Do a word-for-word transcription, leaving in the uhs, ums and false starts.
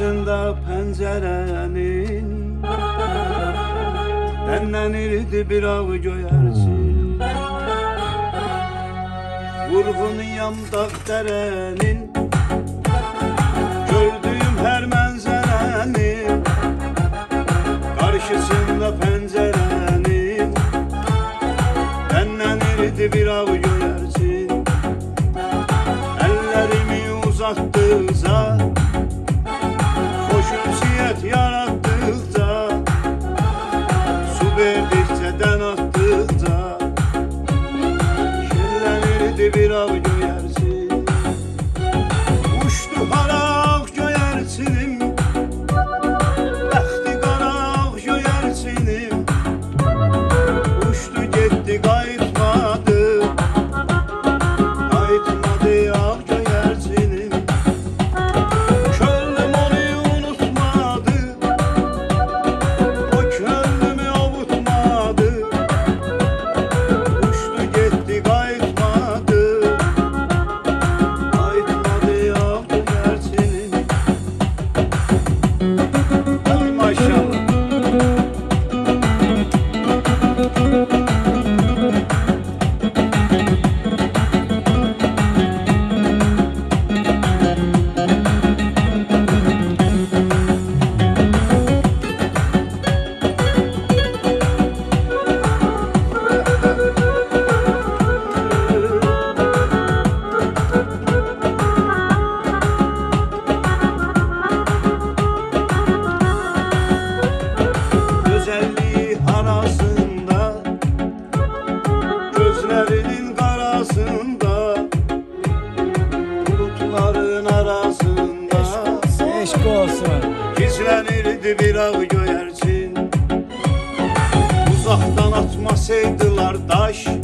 Karşısında pencerenin demlenirdi bir av göyerçin. Vurğunuyam dağderenin, gördüğüm her menzerenin. Karşısında pencerenin demlenirdi bir av göyerçin. Ellerimi uzattıkça, hoşunsiyet yarattıkça, su verdikçe, den attıkça, şirlenirdi bir av göyerçin. Uçtu haraq göyerçinim, bəxti qaraq göyerçinim. Uçtu getdi qayıtmadı, qayıtmadı ağ göyerçinim. Könlüm onu unutmadı, o könlümü avutmadı. Uçtu getdi qayıtmadı, qayıtmadı ağ göyerçinim. Ay maşallah. Güzelliği arasında, gözlerinin karasında, bulutların arasında Eşk olsun. gizlenirdi bir av göyerçin. Uzaktan atmasaydılar taş,